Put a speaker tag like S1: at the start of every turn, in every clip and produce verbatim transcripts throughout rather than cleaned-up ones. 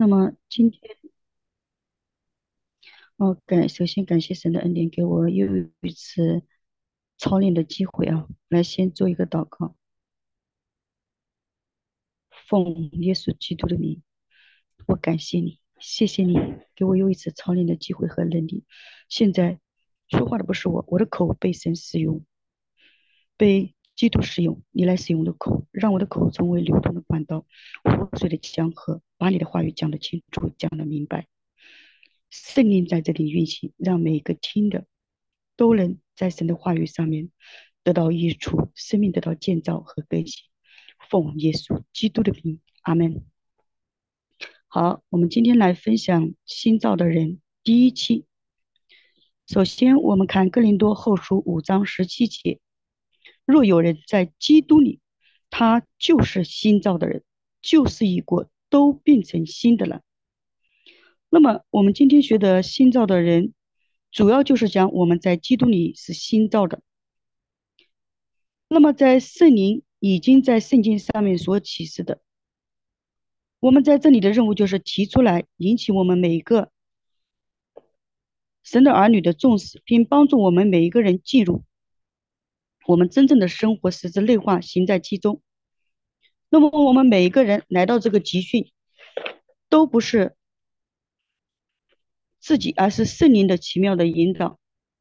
S1: 那么今天，哦，感首先感谢神的恩典，给我又一次操练的机会啊！来，先做一个祷告，奉耶稣基督的名，我感谢你，谢谢你给我又一次操练的机会和能力。现在说话的不是我，我的口被神使用，被基督使用，你来使用我的口，让我的口成为流通的管道，活水的江河，把你的话语讲得清楚，讲得明白。圣灵在这里运行，让每一个听的都能在神的话语上面得到益处，生命得到建造和更新。奉耶稣基督的名，阿门。好，我们今天来分享新造的人第一期。首先，我们看哥林多后书五章十七节：若有人在基督里，他就是新造的人，旧事已过，都变成新的了。那么，我们今天学的新造的人，主要就是讲我们在基督里是新造的。那么，在圣灵已经在圣经上面所启示的，我们在这里的任务就是提出来，引起我们每一个神的儿女的重视，并帮助我们每一个人进入我们真正的生活实质内化，行在其中。那么，我们每一个人来到这个集训，都不是自己，而是圣灵的奇妙的引导。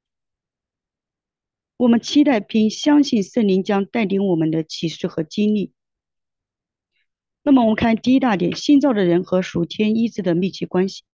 S1: 我们期待并相信圣灵将带领我们的启示和经历。那么我们看第一大点，新造的人和属天医治的密切关系。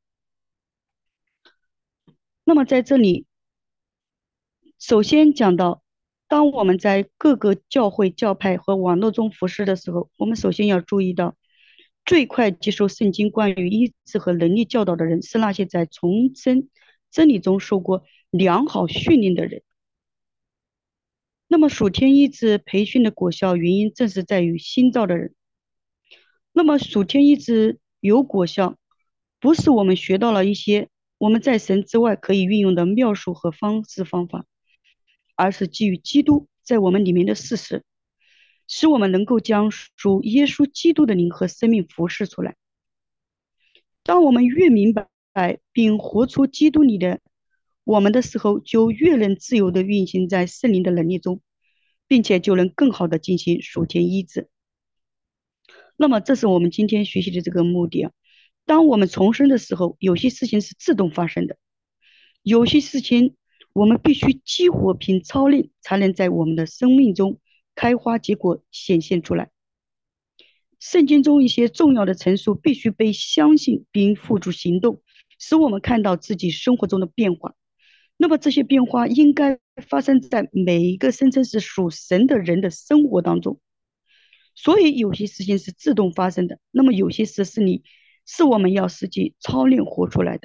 S1: 那么在这里，首先讲到，当我们在各个教会、教派和网络中服侍的时候，我们首先要注意到，最快接受圣经关于医治和能力教导的人，是那些在重生真理中受过良好训练的人。那么属天医治培训的果效原因，正是在于新造的人。那么属天医治有果效，不是我们学到了一些我们在神之外可以运用的妙术和方式方法，而是基于基督在我们里面的事实，使我们能够将属耶稣基督的灵和生命服侍出来。当我们越明白并活出基督里的我们的时候，就越能自由地运行在圣灵的能力中，并且就能更好地进行属天医治。那么，这是我们今天学习的这个目的啊。当我们重生的时候，有些事情是自动发生的，有些事情我们必须激活并操练，才能在我们的生命中开花结果显现出来。圣经中一些重要的陈述必须被相信并付诸行动，使我们看到自己生活中的变化。那么这些变化应该发生在每一个声称是属神的人的生活当中。所以有些事情是自动发生的，那么有些事是你是我们要实际操练活出来的。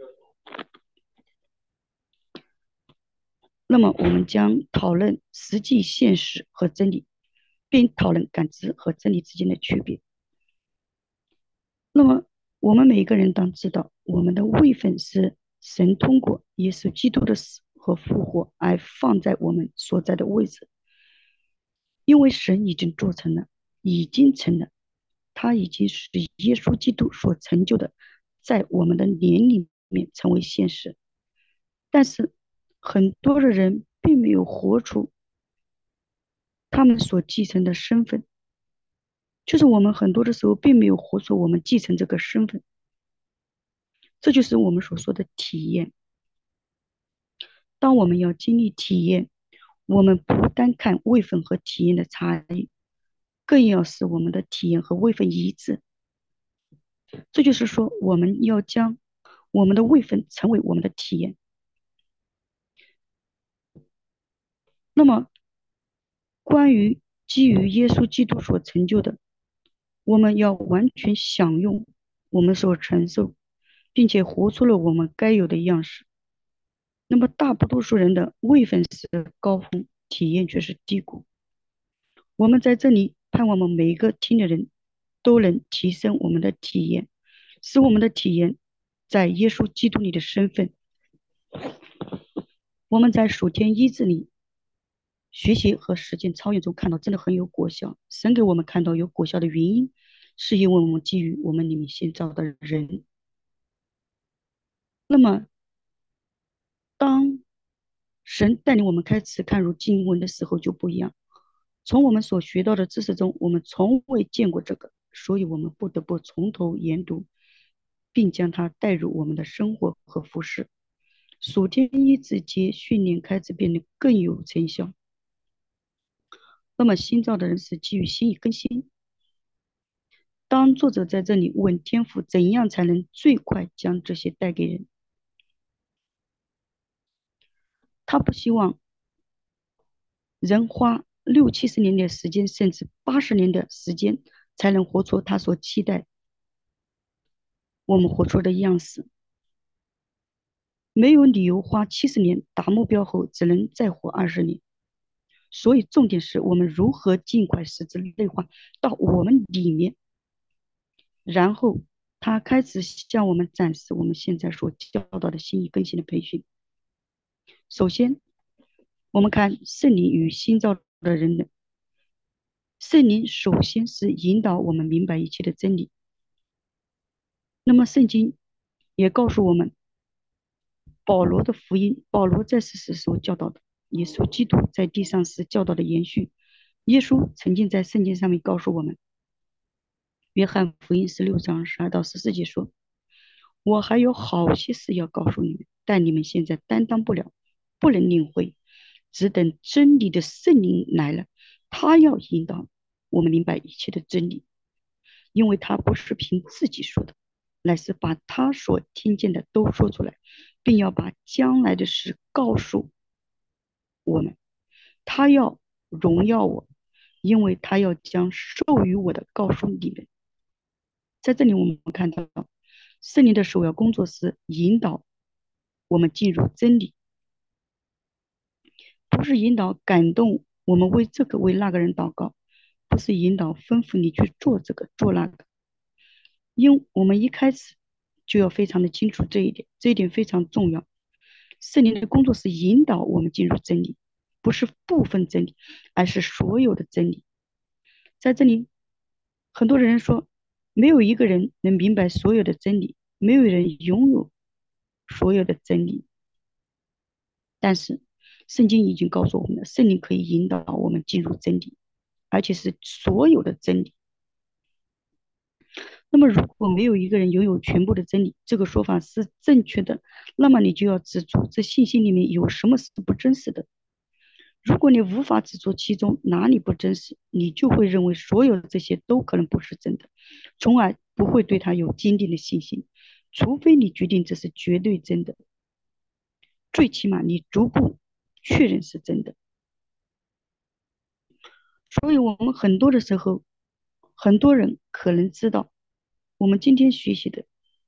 S1: 那么我们将讨论实际现实和真理，并讨论感知和真理之间的区别。那么我们每一个人当知道，我们的位分是神通过耶稣基督的死和复活而放在我们所在的位置，因为神已经做成了，已经成了，他已经是耶稣基督所成就的，在我们的年里面成为现实。但是很多的人并没有活出他们所继承的身份，就是我们很多的时候并没有活出我们继承这个身份，这就是我们所说的体验。当我们要经历体验，我们不单看位分和体验的差异，更要使我们的体验和位分一致。这就是说，我们要将我们的位分成为我们的体验。那么，关于基于耶稣基督所成就的，我们要完全享用我们所承受，并且活出了我们该有的样式。那么，大多数人的位分是高峰，体验却是低谷。我们在这里盼望我们每一个听的人都能提升我们的体验，使我们的体验在耶稣基督里的身份。我们在属天医治里学习和实践操练中看到真的很有果效，神给我们看到有果效的原因， 是因为我们基于我们里面新造的人。那么，当神带领我们开始看入经文的时候就不一样。从我们所学到的知识中，我们从未见过这个，所以我们不得不从头研读，并将它带入我们的生活和服饰。属天医治节训练开始变得更有成效。那么，新造的人是基于心意更新。当作者在这里问天父怎样才能最快将这些带给人，他不希望人花六七十年的时间，甚至八十年的时间，才能活出他所期待我们活出的样式。没有理由花七十年达目标后，只能再活二十年。所以重点是我们如何尽快使之内化到我们里面，然后他开始向我们展示我们现在所教导的心意更新的培训。首先，我们看圣灵与新造的人的。圣灵首先是引导我们明白一切的真理。那么圣经也告诉我们，保罗的福音，保罗在世时所教导的，耶稣基督在地上时教导的延续。耶稣曾经在圣经上面告诉我们，约翰福音十六章十二到十四节说：“我还有好些事要告诉你们，但你们现在担当不了，不能领会，只等真理的圣灵来了，他要引导我们明白一切的真理，因为他不是凭自己说的，乃是把他所听见的都说出来，并要把将来的事告诉我们。他要荣耀我，因为他要将授予我的告诉你们。”在这里我们看到圣灵的首要工作是引导我们进入真理，不是引导感动我们为这个为那个人祷告，不是引导吩咐你去做这个做那个。因为我们一开始就要非常的清楚这一点，这一点非常重要。圣灵的工作是引导我们进入真理，不是部分真理，而是所有的真理。在这里，很多人说，没有一个人能明白所有的真理，没有人拥有所有的真理。但是，圣经已经告诉我们了，圣灵可以引导我们进入真理，而且是所有的真理。那么，如果没有一个人拥有全部的真理，这个说法是正确的，那么你就要指出这信息里面有什么是不真实的。如果你无法指出其中哪里不真实，你就会认为所有的这些都可能不是真的，从而不会对它有坚定的信心，除非你决定这是绝对真的，最起码你逐步确认是真的。所以我们很多的时候，很多人可能知道我们今天学习的，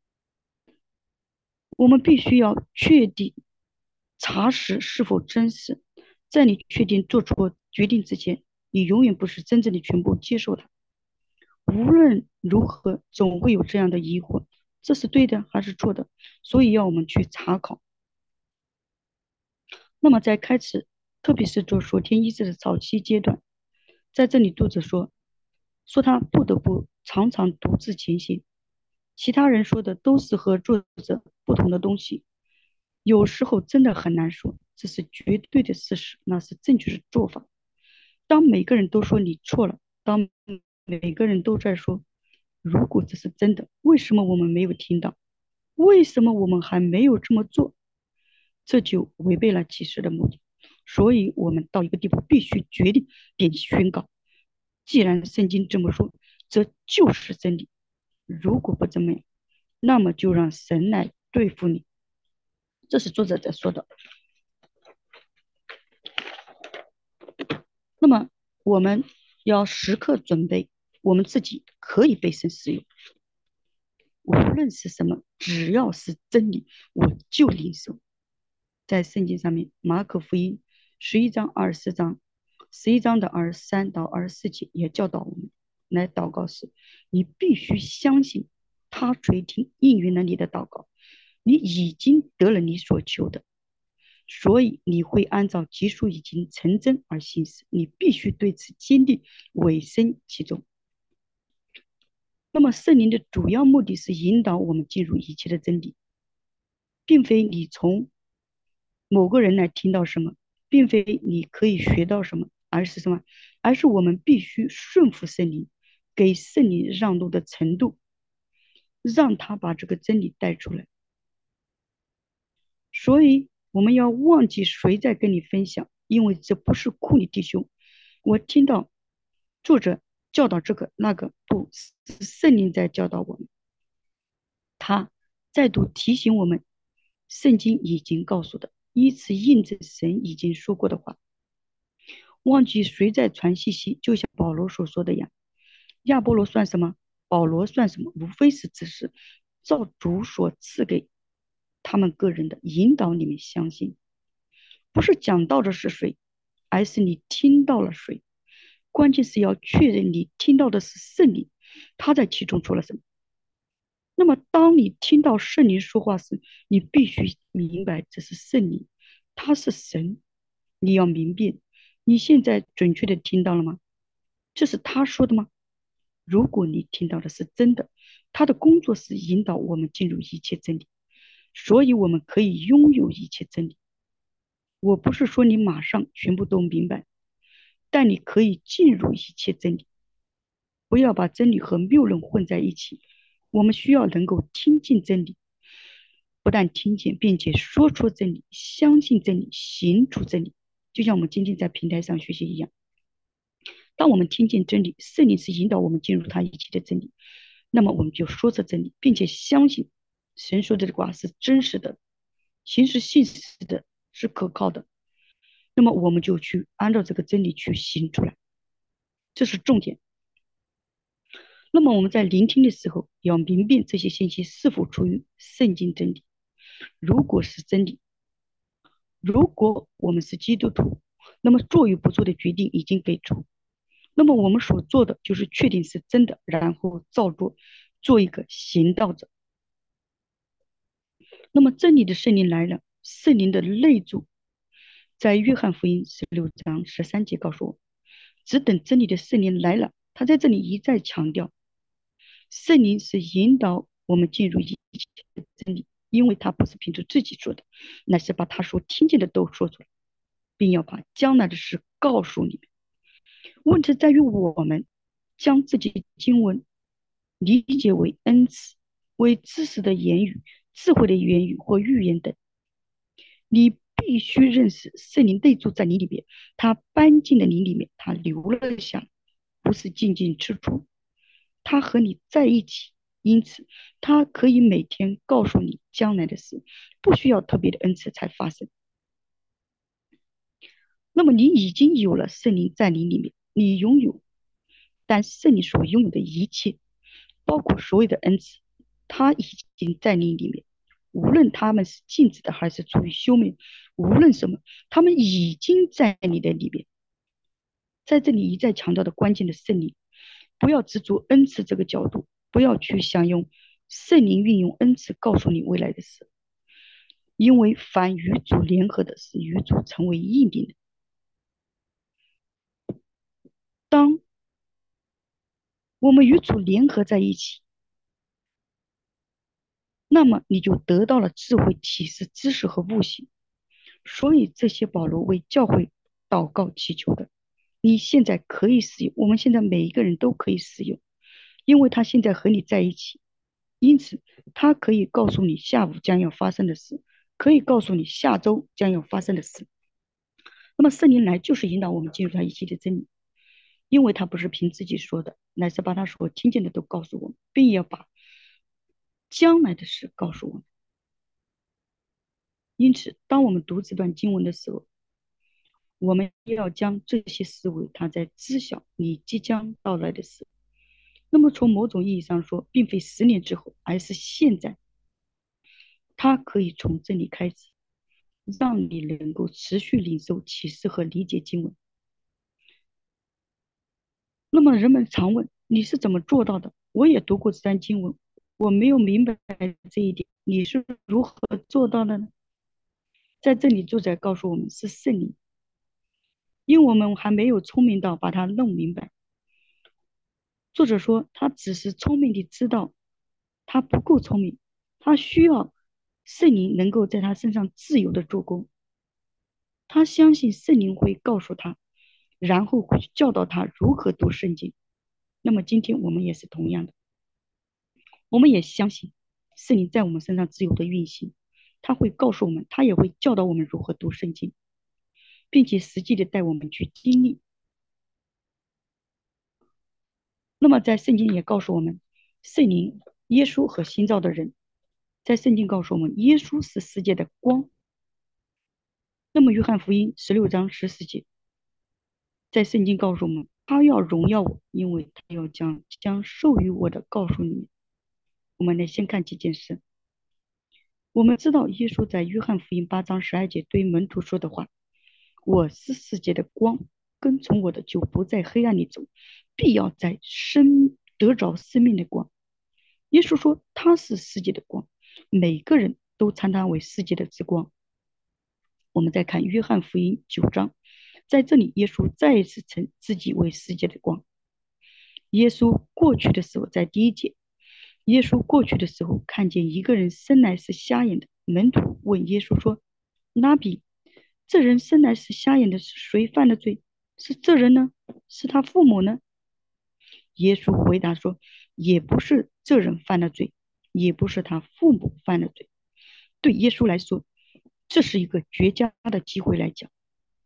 S1: 我们必须要确定查实是否真实。在你确定做出决定之前，你永远不是真正的全部接受它。无论如何，总会有这样的疑惑，这是对的还是错的？所以要我们去查考。那么在开始，特别是做属天医治的早期阶段，在这里读者说，说他不得不常常独自前行，其他人说的都是和作者不同的东西。有时候真的很难说，这是绝对的事实，那是正确的做法。当每个人都说你错了，当每个人都在说，如果这是真的，为什么我们没有听到？为什么我们还没有这么做？这就违背了启示的目的。所以我们到一个地步必须决定并宣告，既然圣经这么说，这就是真理。如果不这么样，那么就让神来对付你。这是作者在说的。那么我们要时刻准备，我们自己可以被神使用，无论是什么，只要是真理，我就领受。在圣经上面，马可福音十一章、二十四章、十一章的二十三到二十四节也教导我们来祷告时，你必须相信他垂听应允了你的祷告，你已经得了你所求的，所以你会按照基数已经成真而行事，你必须对此坚定委身其中。 那么圣灵的主要目的是引导我们进入一切的真理，并非你从某个人来听到什么，并非你可以学到什么，而是什么？而是我们必须顺服圣灵，给圣灵让路的程度，让他把这个真理带出来。所以我们要忘记谁在跟你分享，因为这不是库里弟兄。我听到作者教导这个那个，不是圣灵在教导我们。他再度提醒我们，圣经已经告诉的，以此印证神已经说过的话。忘记谁在传信息，就像保罗所说的样，亚波罗算什么？保罗算什么？无非是只是照主所赐给他们个人的引导，你们相信，不是讲到的是谁，而是你听到了谁。关键是要确认你听到的是圣灵，他在其中做了什么。那么，当你听到圣灵说话时，你必须明白这是圣灵，他是神。你要明辨，你现在准确的听到了吗？这是他说的吗？如果你听到的是真的，他的工作是引导我们进入一切真理，所以我们可以拥有一切真理。我不是说你马上全部都明白，但你可以进入一切真理。不要把真理和谬论混在一起。我们需要能够听进真理，不但听见，并且说出真理，相信真理，行出真理。就像我们今天在平台上学习一样，当我们听见真理，圣灵是引导我们进入他一切的真理，那么我们就说出真理，并且相信神说的这话是真实的，行是信实的，是可靠的。那么我们就去按照这个真理去行出来，这是重点。那么我们在聆听的时候，要明辨这些信息是否出于圣经真理。如果是真理，如果我们是基督徒，那么做与不做的决定已经给出。那么我们所做的就是确定是真的，然后照做，做一个行道者。那么真理的圣灵来了，圣灵的内住，在约翰福音十六章十三节告诉我，只等真理的圣灵来了。他在这里一再强调，圣灵是引导我们进入一切的真理，因为他不是凭着自己说的，乃是把他所听见的都说出来，并要把将来的事告诉你们。问题在于我们将这些经文理解为恩赐，为知识的言语、智慧的言语或预言等。你必须认识圣灵内住在你里面，他搬进了你里面，他留了下来，不是静静吃出，他和你在一起，因此他可以每天告诉你将来的事，不需要特别的恩赐才发生。那么你已经有了圣灵在你里面，你拥有，但圣灵所拥有的一切，包括所有的恩赐，他已经在你里面。无论他们是禁止的还是出于修美，无论什么，他们已经在你的里面。在这里一再强调的关键的圣灵，不要执着恩赐这个角度，不要去想用圣灵运用恩赐告诉你未来的事，因为凡与主联合的是与主成为一灵的。当我们与主联合在一起，那么你就得到了智慧、启示、知识和悟性。所以这些保罗为教会祷告祈求的，你现在可以使用，我们现在每一个人都可以使用，因为他现在和你在一起，因此他可以告诉你下午将要发生的事，可以告诉你下周将要发生的事。那么圣灵来就是引导我们进入他一切的真理，因为他不是凭自己说的，乃是把他所听见的都告诉我们，并要把将来的事告诉我们。因此，当我们读这段经文的时候，我们要将这些思维，它在知晓你即将到来的事。那么，从某种意义上说，并非十年之后，而是现在，它可以从这里开始，让你能够持续领受启示和理解经文。那么，人们常问你是怎么做到的？我也读过这段经文，我没有明白这一点，你是如何做到的呢？在这里，作者告诉我们是圣灵。因为我们还没有聪明到把它弄明白， 作者说他只是聪明地知道他不够聪明，他需要圣灵能够在他身上自由地做工。他相信圣灵会告诉他，然后会教导他如何读圣经。那么今天我们也是同样的，我们也相信圣灵在我们身上自由的运行，他会告诉我们，他也会教导我们如何读圣经，并且实际的带我们去经历。那么在圣经也告诉我们，圣灵、耶稣和新造的人，在圣经告诉我们，耶稣是世界的光。那么约翰福音十六章十四节，在圣经告诉我们，他要荣耀我，因为他要将将授予我的告诉你们。我们来先看几件事。我们知道耶稣在约翰福音八章十二节对门徒说的话：我是世界的光，跟从我的就不在黑暗里走，必要在生得着生命的光。耶稣说他是世界的光，每个人都称他为世界的之光。我们再看约翰福音九章，在这里耶稣再一次称自己为世界的光。耶稣过去的时候，在第一节，耶稣过去的时候看见一个人生来是瞎眼的，门徒问耶稣说：拉比，这人生来是瞎眼的，是谁犯的罪？是这人呢？是他父母呢？耶稣回答说：也不是这人犯了罪，也不是他父母犯了罪。对耶稣来说，这是一个绝佳的机会来讲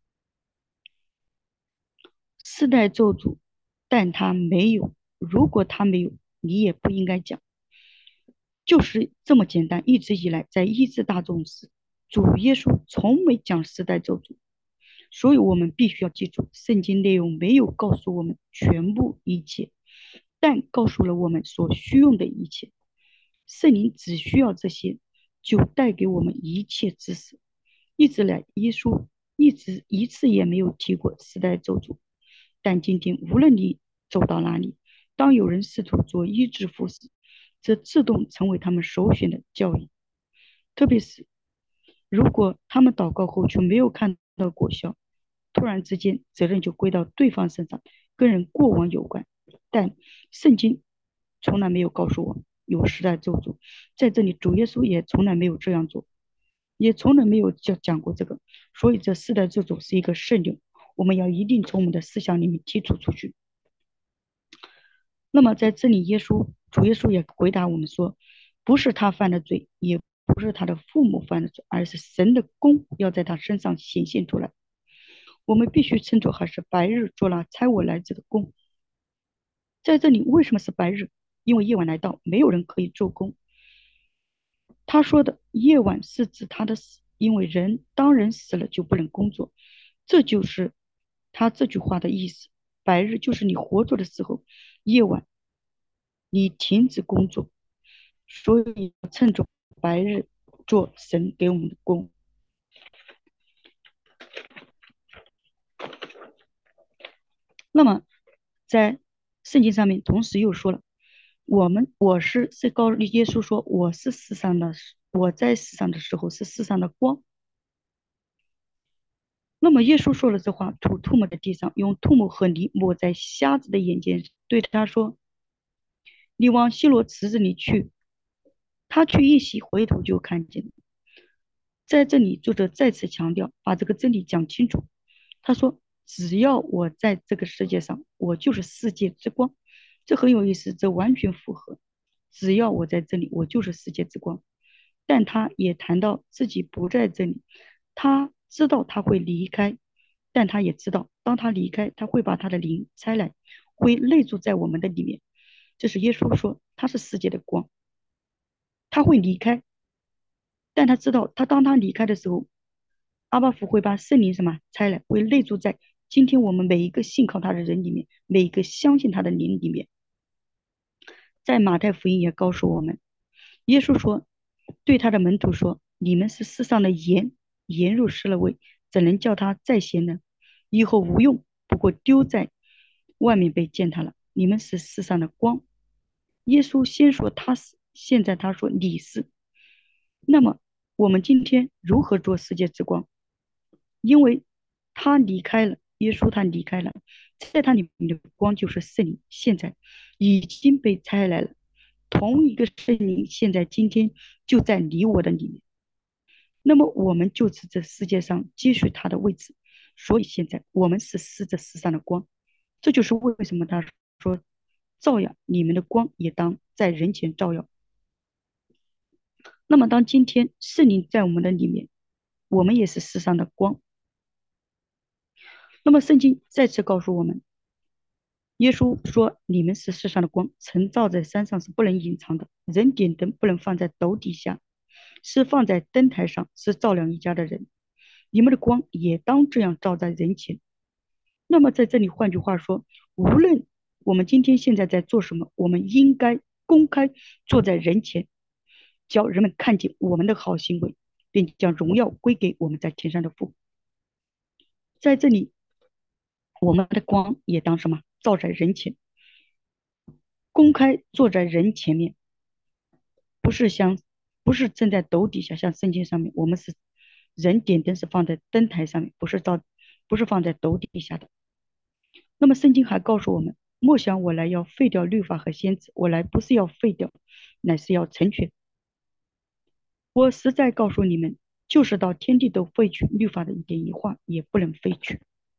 S1: 世代咒诅，但他没有。如果他没有，你也不应该讲。就是这么简单。一直以来，在医治大众时，主耶稣从没讲世代咒诅。所以我们必须要记住，圣经内容没有告诉我们全部一切，但告诉了我们所需用的一切。圣灵只需要这些，就带给我们一切知识。一直来，耶稣一直一次也没有提过世代咒诅。但今天，无论你走到哪里，当有人试图做医治服饰，这自动成为他们首选的教育。特别是如果他们祷告后却没有看到果效，突然之间责任就归到对方身上，跟人过往有关。但圣经从来没有告诉我有世代咒诅，在这里主耶稣也从来没有这样做，也从来没有讲讲过这个。所以这世代咒诅是一个圣令，我们要一定从我们的思想里面剔除出去。那么在这里，耶稣主耶稣也回答我们说，不是他犯的罪，也不是他的父母犯的罪，而是神的功要在他身上显现出来。我们必须称作还是白日做了差我来者的工。在这里为什么是白日？因为夜晚来到，没有人可以做工。他说的夜晚是指他的死，因为人当人死了就不能工作，这就是他这句话的意思。白日就是你活着的时候，夜晚你停止工作，所以趁着白日做神给我们的工。那么在圣经上面同时又说了，我们我是是告耶稣说，我是世上的，我在世上的时候是世上的光。那么耶稣说了这话，吐唾沫在地上，用唾沫和泥抹在瞎子的眼睛，对他说：你往希罗池子里去。他去一洗，回头就看见了。在这里，作者再次强调，把这个真理讲清楚。他说：只要我在这个世界上，我就是世界之光。这很有意思，这完全符合。只要我在这里，我就是世界之光。但他也谈到自己不在这里，他知道他会离开，但他也知道，当他离开，他会把他的灵差来，会内住在我们的里面。这是耶稣说，他是世界的光，他会离开，但他知道，他当他离开的时候，阿爸父会把圣灵什么差来，会内住在今天我们每一个信靠他的人里面，每一个相信他的灵里面。在马太福音也告诉我们，耶稣说，对他的门徒说：你们是世上的盐，盐入失了味，怎能叫它再咸呢？以后无用，不过丢在外面被践踏了。你们是世上的光。耶稣先说他是，现在他说你是。那么我们今天如何做世界之光？因为他离开了， 耶稣他离开了，在他里面的光就是圣灵，现在已经被差来了。同一个圣灵现在今天就在你我的里面，那么我们就此这世界上接续他的位置，所以现在我们是使这世上的光。这就是为什么他说照耀你们的光也当在人前照耀。那么当今天圣灵在我们的里面，我们也是世上的光。那么圣经再次告诉我们，耶稣说你们是世上的光，晨照在山上是不能隐藏的，人点灯不能放在斗底下，是放在灯台上，是照亮一家的人。你们的光也当这样照在人前。那么在这里换句话说，无论我们今天现在在做什么，我们应该公开坐在人前，叫人们看见我们的好行为，并将荣耀归给我们在天上的父。在这里我们的光也当什么？照在人前，公开坐在人前面，不是像不是正在斗底下，像圣经上面，我们是人点灯是放在灯台上面，不是照不是放在斗底下的。那么圣经还告诉我们，莫想我来要废掉律法和先知，我来不是要废掉，乃是要成全。我实在告诉你们，就是到天地都废去，律法的一点一画也不能废去，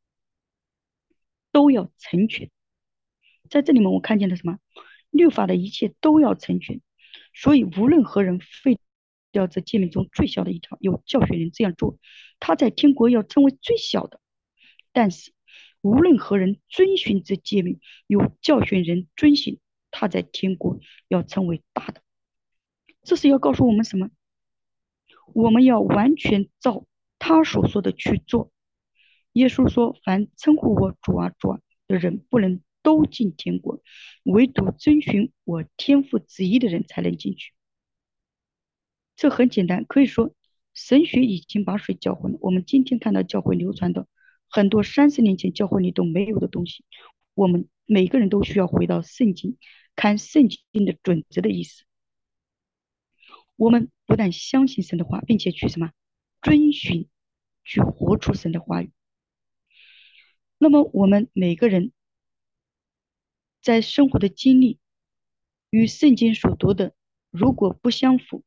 S1: 都要成全。在这里面我看见了什么？律法的一切都要成全，所以无论何人废掉这诫命中最小的一条，有教训人这样做，他在天国要成为最小的。但是无论何人遵循这诫命，有教训人遵行，他在天国要成为大的。这是要告诉我们什么？我们要完全照他所说的去做。耶稣说，凡称呼我主啊主啊的人，不能都进天国，唯独遵循我天父旨意的人才能进去。这很简单，可以说神学已经把水搅浑了。我们今天看到教会流传的很多三十年前教会里都没有的东西，我们每个人都需要回到圣经，看圣经的准则的意思。我们不但相信神的话，并且去什么遵循，去活出神的话语。那么我们每个人在生活的经历与圣经所读的如果不相符，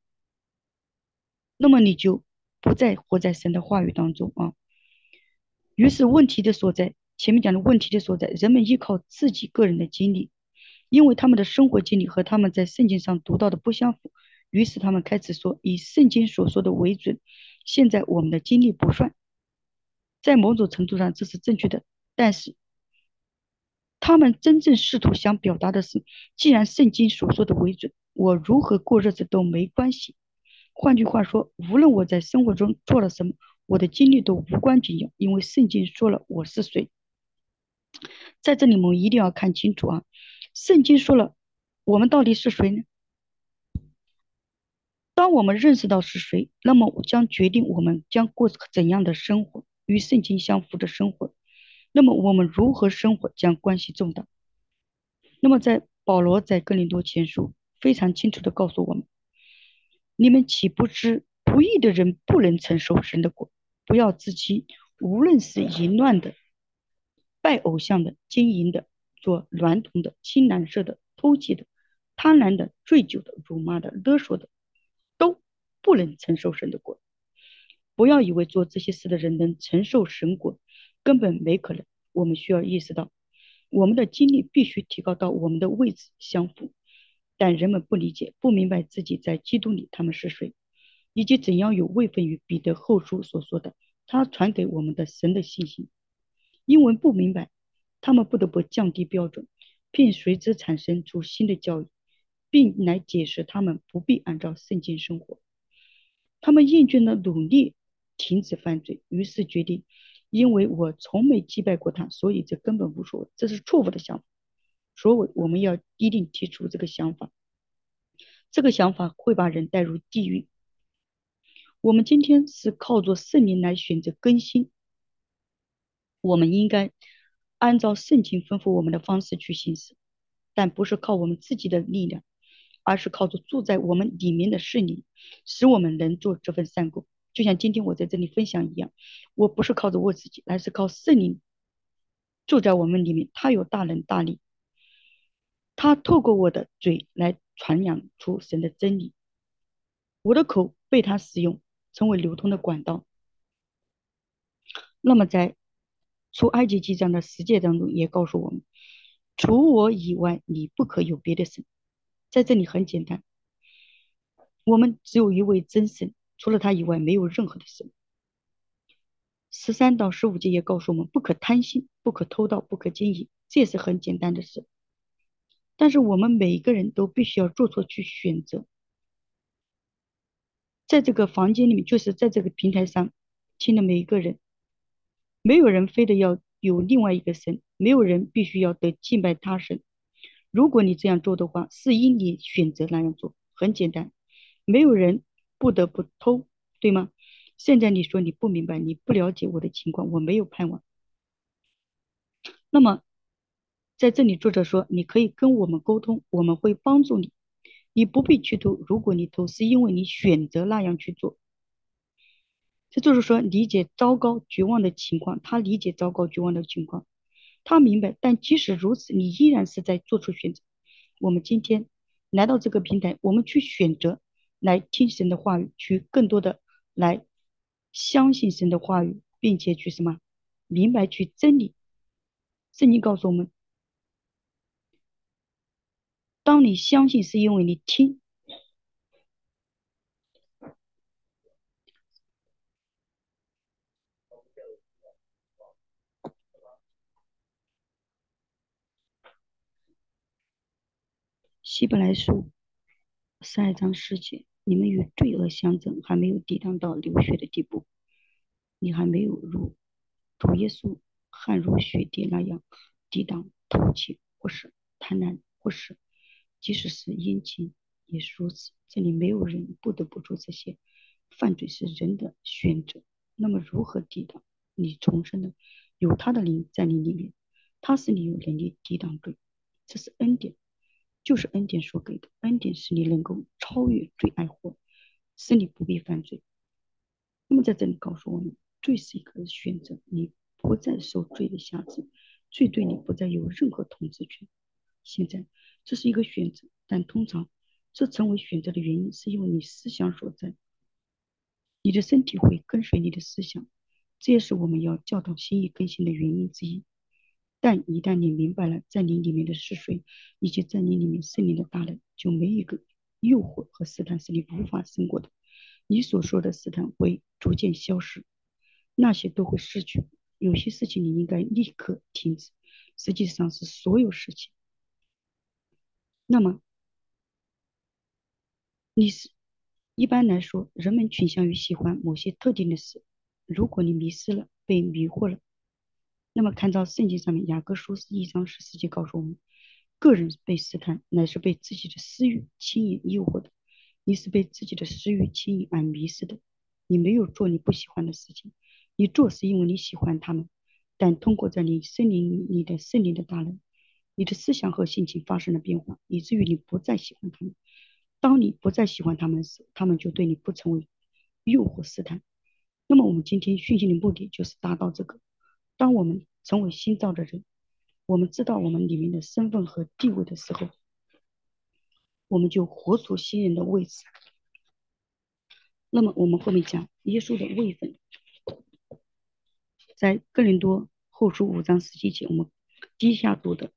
S1: 那么你就不再活在神的话语当中啊。于是问题的所在，前面讲的问题的所在，人们依靠自己个人的经历，因为他们的生活经历和他们在圣经上读到的不相符，于是他们开始说以圣经所说的为准。现在我们的经历不算，在某种程度上这是正确的，但是他们真正试图想表达的是，既然圣经所说的为准，我如何过日子都没关系。换句话说，无论我在生活中做了什么，我的经历都无关紧要，因为圣经说了我是谁。在这里我们一定要看清楚啊，圣经说了我们到底是谁呢？当我们认识到是谁，那么我将决定我们将过怎样的生活，与圣经相符的生活。那么我们如何生活将关系重大。那么在保罗在哥林多前书非常清楚地告诉我们，你们岂不知不义的人不能承受神的国？不要自欺，无论是淫乱的、拜偶像的、奸淫的、做娈童的、亲男色的、偷窃的、贪婪的、醉酒的、辱骂的、勒索的，都不能承受神的国。不要以为做这些事的人能承受神国，根本没可能。我们需要意识到，我们的经历必须提高到我们的位置相符。但人们不理解，不明白自己在基督里他们是谁，以及怎样有位分于彼得后书所说的他传给我们的神的信心。因为不明白，他们不得不降低标准，并随之产生出新的教育，并来解释他们不必按照圣经生活。他们厌倦了努力停止犯罪，于是决定，因为我从没击败过他，所以这根本无所谓。这是错误的想法，所以我们要一定提出这个想法。这个想法会把人带入地狱。我们今天是靠着圣灵来选择更新，我们应该按照圣经吩咐我们的方式去行事，但不是靠我们自己的力量，而是靠着住在我们里面的圣灵，使我们能做这份善工。就像今天我在这里分享一样，我不是靠着我自己，而是靠圣灵住在我们里面，他有大能大力，他透过我的嘴来传扬出神的真理，我的口被他使用，成为流通的管道。那么在出埃及记这样的十诫当中也告诉我们，除我以外，你不可有别的神。在这里很简单，我们只有一位真神，除了他以外，没有任何的神。十三到十五节也告诉我们，不可贪心，不可偷盗，不可奸淫，这也是很简单的事。但是我们每一个人都必须要做出去选择，在这个房间里面，就是在这个平台上听的每一个人，没有人非得要有另外一个神，没有人必须要得敬拜他神。如果你这样做的话，是因你选择那样做，很简单，没有人不得不偷，对吗？现在你说你不明白，你不了解我的情况，我没有盼望。那么在这里作者说，你可以跟我们沟通，我们会帮助你，你不必去偷，如果你偷，是因为你选择那样去做。这就是说，理解糟糕绝望的情况，他理解糟糕绝望的情况，他明白，但即使如此，你依然是在做出选择。我们今天来到这个平台，我们去选择来听神的话语，去更多的来相信神的话语，并且去什么明白去真理。圣经告诉我们，当你相信是因为你听，希伯来书十二章十节，你们与罪恶相争，还没有抵挡到流血的地步，你还没有如主耶稣汗如雪滴那样抵挡偷窃或是贪婪，或是即使是殷勤也是如此。这里没有人不得不做这些，犯罪是人的选择。那么如何抵挡？你重生的，有他的灵在你里面，他使你有能力抵挡罪，这是恩典，就是恩典所给的。恩典使你能够超越罪爱祸，使你不必犯罪。那么在这里告诉我们，罪是一个选择，你不再受罪的辖制，罪对你不再有任何统治权。现在这是一个选择，但通常这成为选择的原因是因为你思想所在，你的身体会跟随你的思想，这也是我们要教导心意更新的原因之一。但一旦你明白了在你里面的是谁，以及在你里面圣灵的大能，就没一个诱惑和试探是你无法胜过的。你所说的试探会逐渐消失，那些都会失去。有些事情你应该立刻停止，实际上是所有事情。那么你是一般来说，人们倾向于喜欢某些特定的事。如果你迷失了，被迷惑了，那么看到圣经上面雅各书是一章十四节告诉我们，个人被试探，乃是被自己的私欲轻易诱惑的。你是被自己的私欲轻易而迷失的。你没有做你不喜欢的事情，你做是因为你喜欢他们，但通过在你森林里的圣灵的大能，你的思想和心情发生了变化，以至于你不再喜欢他们。当你不再喜欢他们时，他们就对你不成为诱惑试探。那么我们今天训练的目的就是达到这个。当我们成为新造的人，我们知道我们里面的身份和地位的时候，我们就活出新人的位置。那么我们后面讲耶稣的位分，在哥林多后书五章十七节，我们低下读的，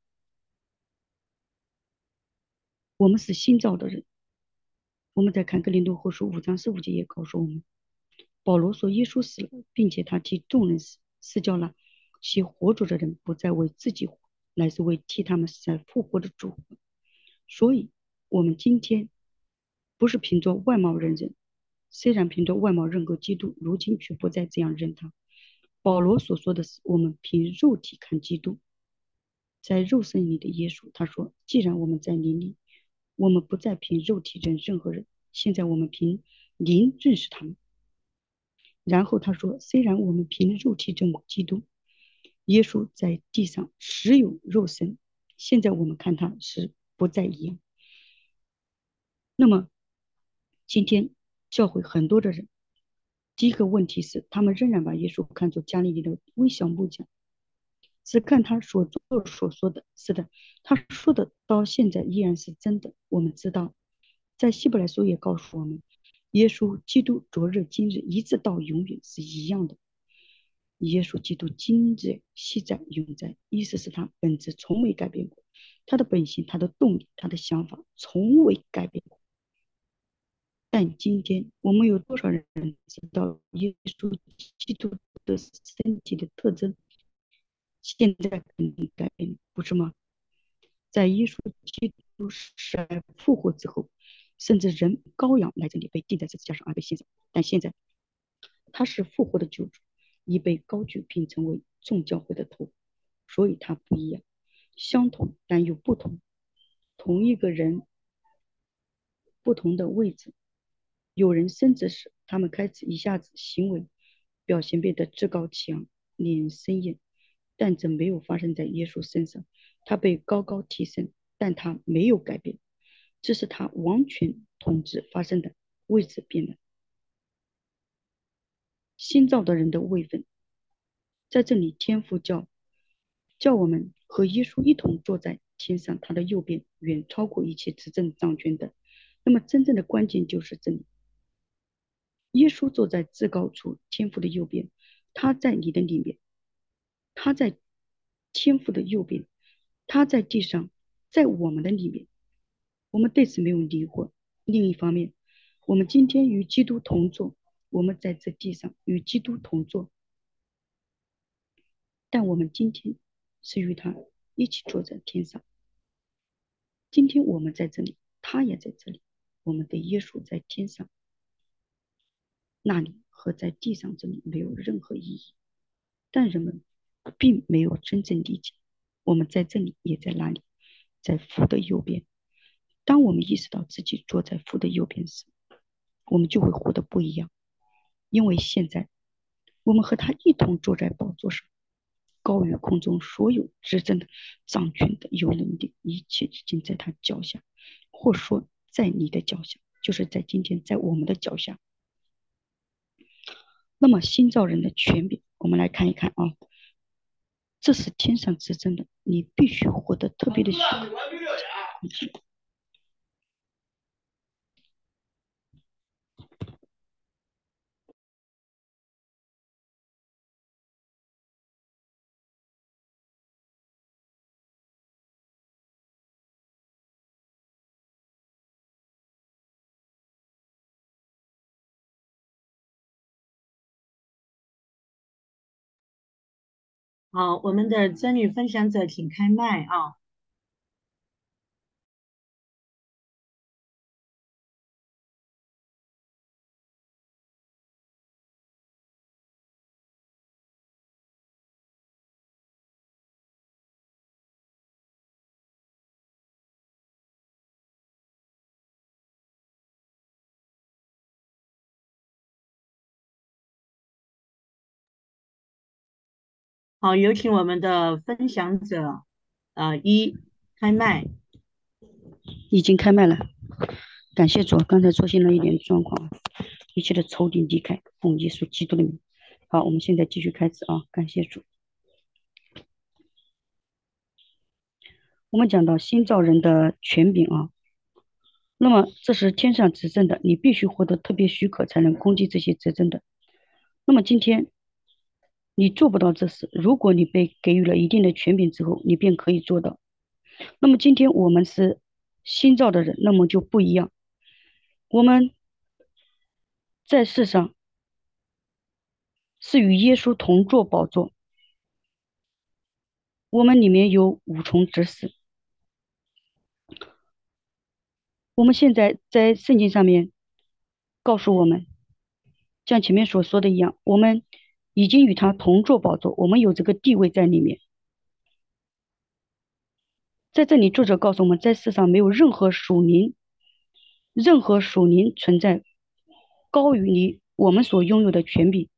S1: 我们是新造的人。我们再看哥林多后书五章十五节也告诉我们，保罗说耶稣死了，并且他替众人死，是叫那其活着的人不再为自己活，乃是为替他们死而复活的主活。所以，我们今天不是凭着外貌认人，虽然凭着外貌认个基督，如今却不再这样认他。保罗所说的是，我们凭肉体看基督，在肉身里的耶稣。他说，既然我们在灵里，我们不再凭肉体认任何人，现在我们凭灵认识他们。然后他说，虽然我们凭肉体认基督，耶稣在地上实有肉身，现在我们看他是不再一样。那么今天教会很多的人，第一个问题是他们仍然把耶稣看作家里里的微小木匠， 只看他所做所说的。是的，他说的到现在依然是真的。我们知道，在希伯来书也告诉我们，耶稣基督昨日今日一直到永远是一样的。耶稣基督今日昔在永在，意思是他本质从未改变过，他的本性、他的动力、他的想法从未改变过。但今天我们有多少人知道耶稣基督的身体的特征？现在肯定改变了，不是吗？在耶稣基督死而复活之后，甚至人羔羊来这里被钉在十字架上而被献上，但现在他是复活的救主，已被高举并成为众教会的头，所以他不一样，相同但又不同，同一个人，不同的位置。有人升职时，他们开始一下子行为表现变得趾高气扬，令人生厌，但这没有发生在耶稣身上，他被高高提升，但他没有改变，这是他完全统治发生的位置变了。新造的人的位分，在这里天父叫叫我们和耶稣一同坐在天上，他的右边远超过一切执政掌权的。那么真正的关键就是这里，耶稣坐在至高处天父的右边，他在你的里面，他在天父的右边，他在地上，在我们的里面，我们对此没有疑惑。另一方面，我们今天与基督同坐，我们在这地上与基督同坐，但我们今天是与他一起坐在天上。今天我们在这里，他也在这里，我们的耶稣在天上，那里和在地上这里没有任何意义。但人们并没有真正理解，我们在这里也在那里，在父的右边。当我们意识到自己坐在父的右边时，我们就会活得不一样，因为现在我们和他一同坐在宝座上，高于空中所有执政的、掌权的、有能力，一切已经在他脚下，或说在你的脚下，就是在今天在我们的脚下。那么新造人的权柄，我们来看一看啊，这是天上执政的，你必须活得特别的许可。
S2: 好，我们的真女分享者请开麦啊。好，有请我们的分享者，呃，一开麦。
S1: 已经开麦了，感谢主，刚才出现了一点状况，一切的仇敌离开，奉耶稣基督的名。好，我们现在继续开始啊，感谢主。我们讲到新造人的权柄啊，那么这是天上执政的，你必须获得特别许可才能攻击这些执政的。那么今天你做不到这事，如果你被给予了一定的权柄之后，你便可以做到。那么今天我们是新造的人，那么就不一样。我们在世上是与耶稣同坐宝座，我们里面有五重职事。我们现在在圣经上面告诉我们，像前面所说的一样，我们已经与他同坐宝座，我们有这个地位在里面。在这里，作者告诉我们，在世上没有任何属灵，任何属灵存在高于你我们所拥有的权柄。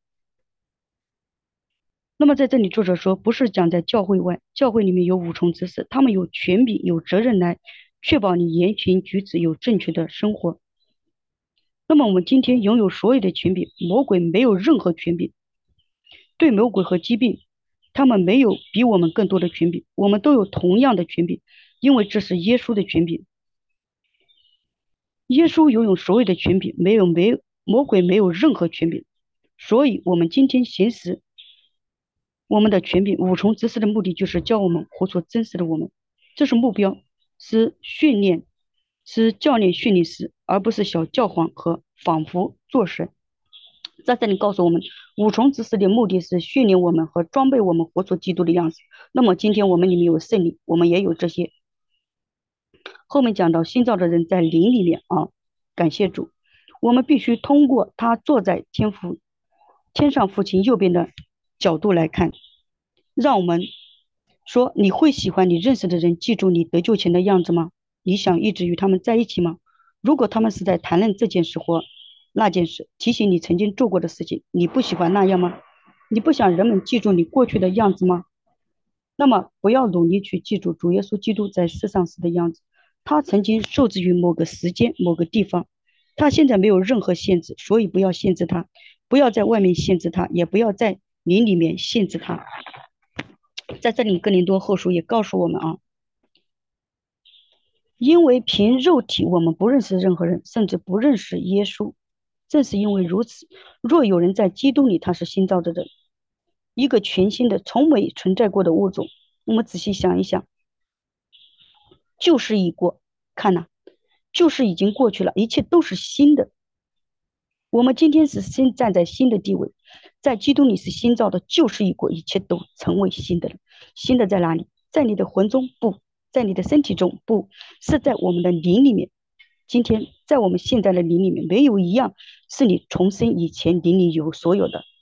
S1: 那么在这里，作者说，不是讲在教会外，教会里面有五重职事，他们有权柄、有责任来确保你言行举止有正确的生活。那么我们今天拥有所有的权柄，魔鬼没有任何权柄。对魔鬼和疾病， 他们没有比我们更多的权柄，我们都有同样的权柄，因为这是耶稣的权柄。耶稣拥有所有的权柄，没有没魔鬼没有任何权柄。所以，我们今天行使我们的权柄，五重职事的目的就是教我们活出真实的我们，这是目标，是训练，是教练训练师，而不是小教皇和仿佛做神。在这里告诉我们，五重职事的目的是训练我们和装备我们活出基督的样子。那么今天我们里面有圣灵，我们也有这些。后面讲到新造的人在灵里面啊，感谢主，我们必须通过他坐在天父天上父亲右边的角度来看，让我们说，你会喜欢你认识的人记住你得救前的样子吗？你想一直与他们在一起吗？如果他们是在谈论这件事或那件事，提醒你曾经做过的事情，你不喜欢那样吗？你不想人们记住你过去的样子吗？那么不要努力去记住主耶稣基督在世上时的样子，他曾经受制于某个时间、某个地方，他现在没有任何限制，所以不要限制他，不要在外面限制他，也不要在你里面限制他。在这里，哥林多后书也告诉我们啊，因为凭肉体我们不认识任何人，甚至不认识耶稣。正是因为如此，若有人在基督里，他是新造的人，一个全新的、从未存在过的物种。我们仔细想一想，旧事已过，看呐，旧事已经过去了，一切都是新的。我们今天是先站在新的地位，在基督里是新造的，旧事已过，一切都成为新的了。新的在哪里？在你的魂中？不在你的身体中？不是在我们的灵里面。今天在我们现在的灵里面，没有一样是你重生以前灵里有所有的。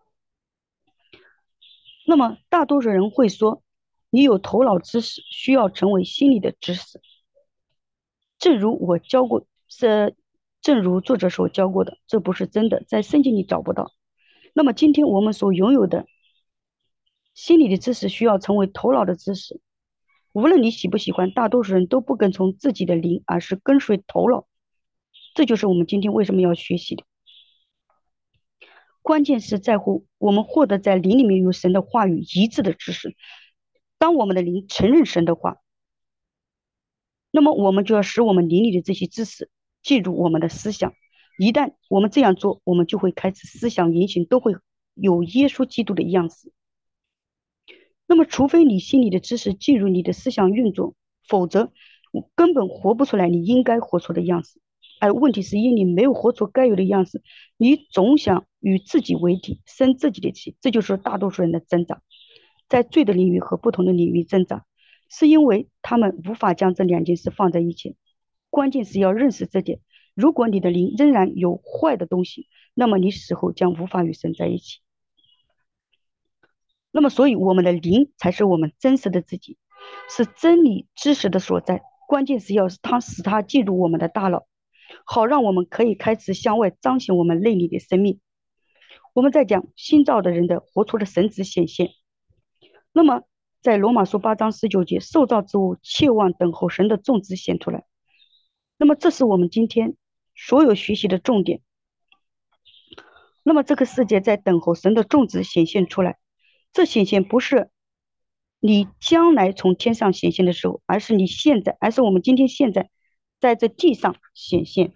S1: 那么大多数人会说，你有头脑知识，需要成为心理的知识。正如我教过，是正如作者所教过的，这不是真的，在圣经里找不到。那么今天我们所拥有的心理的知识，需要成为头脑的知识。无论你喜不喜欢，大多数人都不跟从自己的灵，而是跟随头脑。这就是我们今天为什么要学习的。关键是在乎我们获得在灵里面与神的话语一致的知识。当我们的灵承认神的话，那么我们就要使我们灵里的这些知识进入我们的思想。一旦我们这样做，我们就会开始思想言行都会有耶稣基督的样子。那么除非你心里的知识进入你的思想运作，否则根本活不出来你应该活出的样子。而问题是因你没有活出该有的样子，你总想与自己为敌，生自己的气，这就是大多数人的挣扎，在罪的领域和不同的领域挣扎，是因为他们无法将这两件事放在一起。关键是要认识这点，如果你的灵仍然有坏的东西，那么你死后将无法与神在一起。那么所以我们的灵才是我们真实的自己，是真理知识的所在，关键是要它使它进入我们的大脑，好让我们可以开始向外彰显我们内里的生命。我们在讲新造的人的活出的神子显现。那么在罗马书八章十九节，受造之物切望等候神的种子显出来。那么这是我们今天所有学习的重点。那么这个世界在等候神的种子显现出来，这显现不是你将来从天上显现的时候，而是你现在，而是我们今天现在在这地上显现。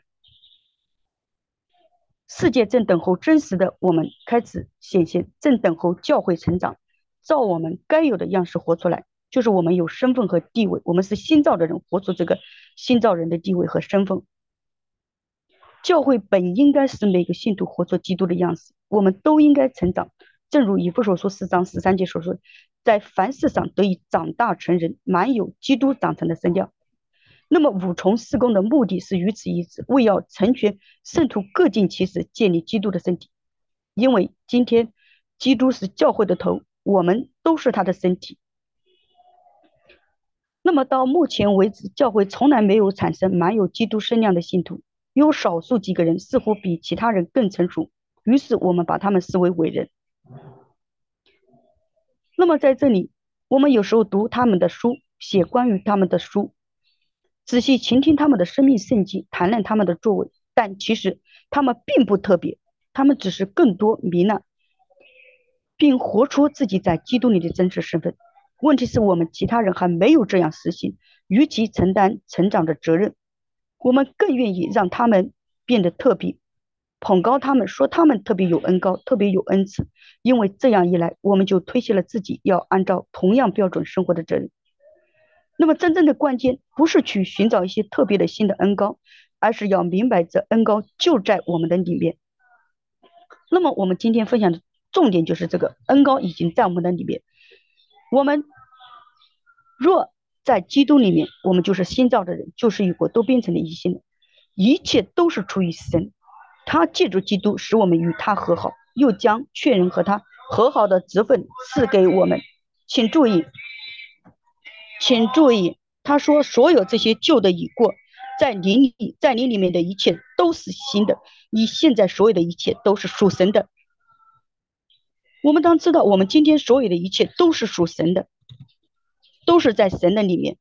S1: 世界正等候真实的我们开始显现，正等候教会成长，照我们该有的样式活出来，就是我们有身份和地位，我们是新造的人，活出这个新造人的地位和身份。教会本应该使每个信徒活出基督的样式，我们都应该成长，正如以弗所书四章十三节所说，在凡事上得以长大成人，满有基督长成的身量。那么五重事工的目的是与此一致，为要成全圣徒各尽其职，建立基督的身体。因为今天基督是教会的头，我们都是他的身体。那么到目前为止，教会从来没有产生满有基督身量的信徒，有少数几个人似乎比其他人更成熟，于是我们把他们视为伟人。那么在这里，我们有时候读他们的书，写关于他们的书，仔细倾听他们的生命圣迹，谈论他们的作为，但其实他们并不特别，他们只是更多糜烂。 并活出自己在基督里的真实身份。问题是我们其他人还没有这样实行，与其承担成长的责任，我们更愿意让他们变得特别，捧高他们，说他们特别有恩高，特别有恩赐，因为这样一来，我们就推卸了自己要按照同样标准生活的责任。那么真正的关键不是去寻找一些特别的新的恩高，而是要明白这恩高就在我们的里面。那么我们今天分享的重点就是这个恩高已经在我们的里面。我们若在基督里面，我们就是新造的人，就是与国都变成了一心的，一切都是出于神。他借助基督使我们与他和好，又将确认和他和好的职分赐给我们。请注意，请注意，他说所有这些旧的已过，在你里，在你里面的一切都是新的。你现在所有的一切都是属神的。我们当知道，我们今天所有的一切都是属神的，都是在神的里面。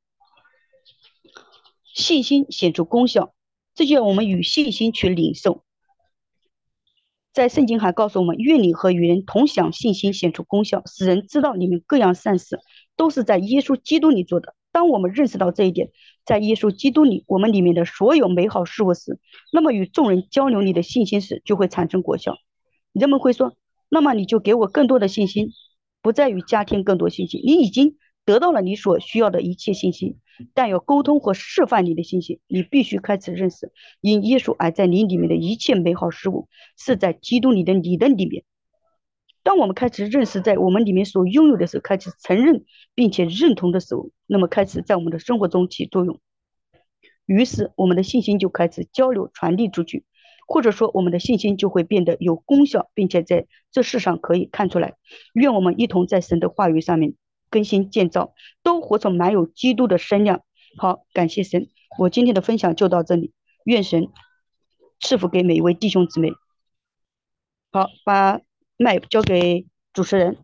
S1: 信心显出功效，这就要我们与信心去领受。在圣经还告诉我们，愿你和与人同享信心显出功效，使人知道你们各样善事都是在耶稣基督里做的。当我们认识到这一点，在耶稣基督里，我们里面的所有美好事物时，那么与众人交流你的信心时，就会产生果效。人们会说，那么你就给我更多的信心，不在于加添更多信心，你已经得到了你所需要的一切信心，但要沟通或示范你的信心，你必须开始认识，因耶稣爱在你里面的一切美好事物是在基督里的你的里面。当我们开始认识在我们里面所拥有的时候，开始承认并且认同的时候，那么开始在我们的生活中起作用，于是我们的信心就开始交流传递出去，或者说我们的信心就会变得有功效，并且在这世上可以看出来。愿我们一同在神的话语上面更新建造，都活成满有基督的身量。好，感谢神，我今天的分享就到这里，愿神赐福给每一位弟兄姊妹。好，把麦交给主持人。